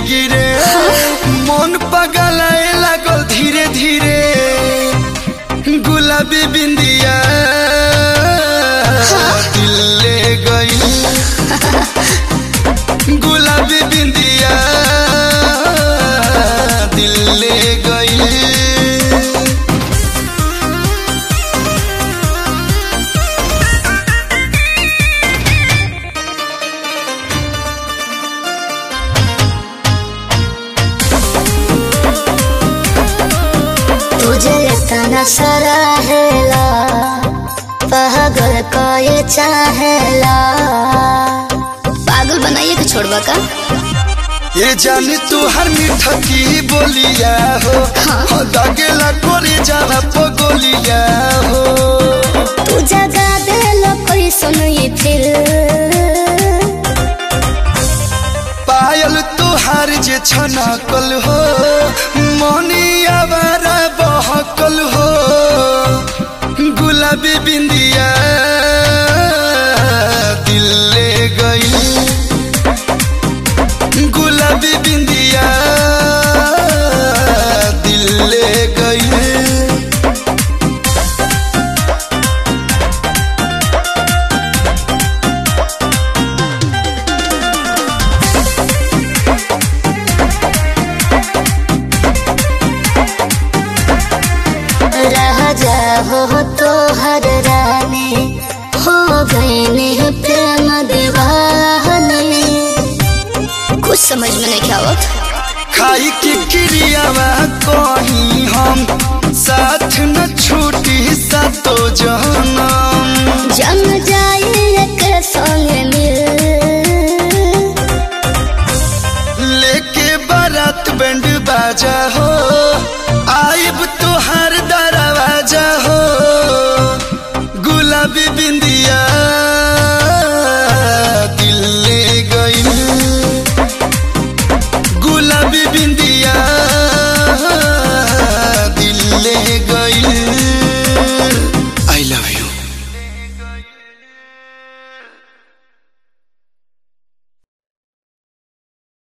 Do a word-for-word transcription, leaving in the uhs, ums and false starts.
गिरे मन पगलाए लागल धीरे धीरे गुलाबी बिंदिया दिल ले गई गुलाबी बिंदिया दिल ले गई। तुझे इतना सराहेला पागल को ये चाहेला। पागल बनाइए कि छोड़वा का ये जानी तू हर मीठा की बोलिया हो हाँ। दागेला कोरी जाना पगोलिया हो तू जगा दे लो कोई सुनिए फिर पायल तू हर जे छनकल हो मोनिया बारा बहकल हो गुलाबी बिंदिया दिल ले गई गुलाबी बिंदिया दिल ले गई। हो तो हर रानी हो गए प्रेम दीवाने। कुछ समझ में नहीं क्या होता खाई की क्रियावा कहीं हम साथ न छूटी सा तो जन्म जम जा